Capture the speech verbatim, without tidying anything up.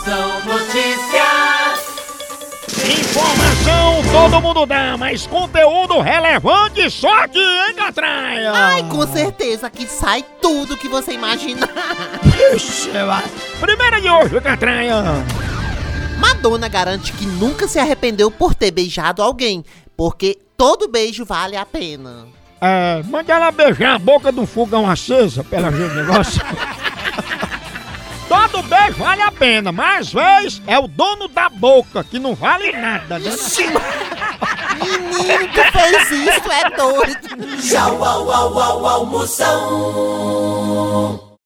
Moção Notícias. Informação todo mundo dá, mas conteúdo relevante só aqui, hein, Catraia? Ai, com certeza que sai tudo que você imaginar. Primeira de hoje, Catraia. Madonna garante que nunca se arrependeu por ter beijado alguém, porque todo beijo vale a pena. É, manda ela beijar a boca de um fogão acesa pela gente negócio. Todo beijo vale a pena, mas às vezes é o dono da boca que não vale nada, né? Menino que fez isso é doido. Tchau, au, au, au, au, Moção.